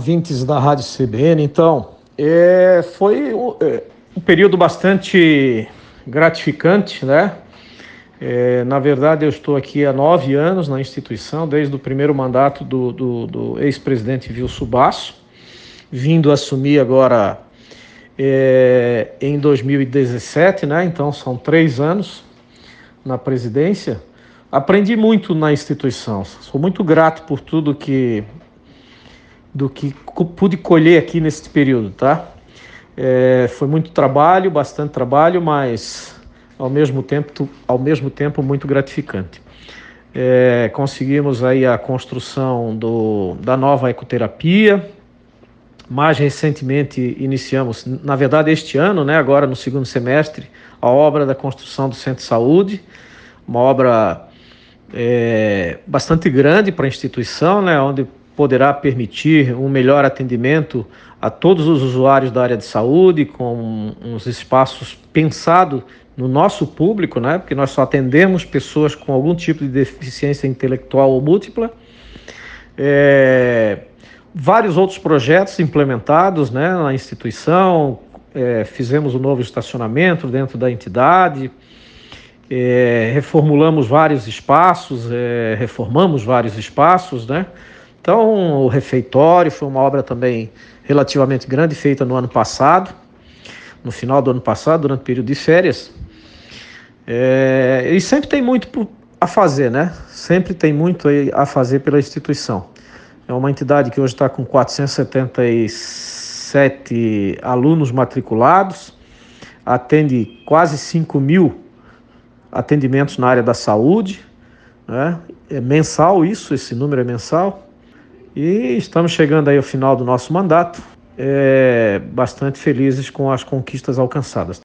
ouvintes da Rádio CBN. Então, foi um período bastante gratificante, né? Na verdade, eu estou aqui há 9 anos na instituição, desde o primeiro mandato do ex-presidente Wilson Basso, vindo assumir agora em 2017, né? Então, são 3 anos na presidência. Aprendi muito na instituição, sou muito grato por tudo do que pude colher aqui nesse período, tá? Foi muito trabalho, bastante trabalho, mas ao mesmo tempo muito gratificante. Conseguimos aí a construção da nova ecoterapia. Mais recentemente iniciamos, na verdade este ano, né, agora no segundo semestre, a obra da construção do Centro de Saúde, uma obra bastante grande para a instituição, né, onde poderá permitir um melhor atendimento a todos os usuários da área de saúde, com uns espaços pensados no nosso público, né, porque nós só atendemos pessoas com algum tipo de deficiência intelectual ou múltipla. Vários outros projetos implementados, né, na instituição, fizemos um novo estacionamento dentro da entidade, reformamos vários espaços, reformamos vários espaços, né? Então, o refeitório foi uma obra também relativamente grande, feita no ano passado, no final do ano passado, durante o período de férias. E sempre tem muito a fazer, né? Sempre tem muito a fazer pela instituição. É uma entidade que hoje está com 477 alunos matriculados, atende quase 5.000 atendimentos na área da saúde, né? É mensal isso, esse número é mensal. E estamos chegando aí ao final do nosso mandato, bastante felizes com as conquistas alcançadas.